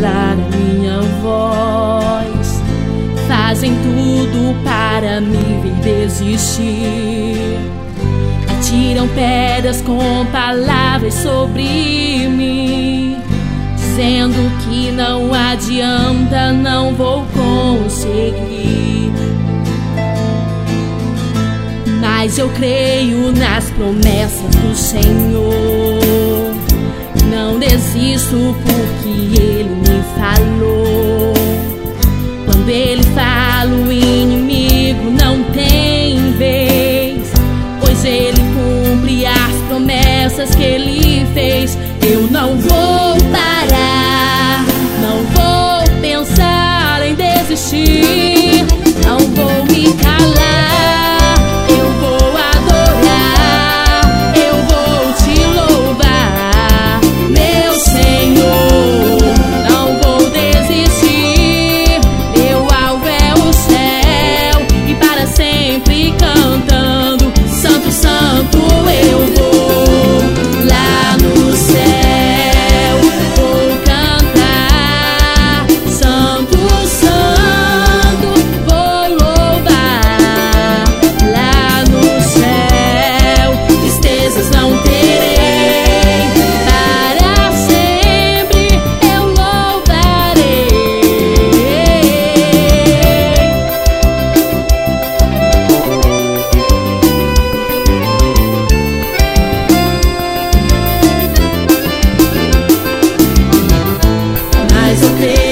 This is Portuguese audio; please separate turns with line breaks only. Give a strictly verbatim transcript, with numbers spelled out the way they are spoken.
calar a minha voz, fazem tudo para me ver desistir. Atiram pedras com palavras sobre mim, dizendo que não adianta, não vou conseguir. Mas eu creio nas promessas do Senhor, não desisto porque Ele me falou. Quando Ele fala, o inimigo não tem vez, pois Ele cumpre as promessas que Ele fez. Eu não vou parar, não vou pensar em desistir, não vou me calar, eu vou adorar, eu vou te louvar, meu Senhor. Não vou desistir, meu alvo é o céu, e para sempre cantando: Santo, Santo, eu vou lá no céu, vou cantar, Santo, Santo, vou louvar. Lá no céu, tristezas não terei, para sempre eu louvarei. Mas eu creio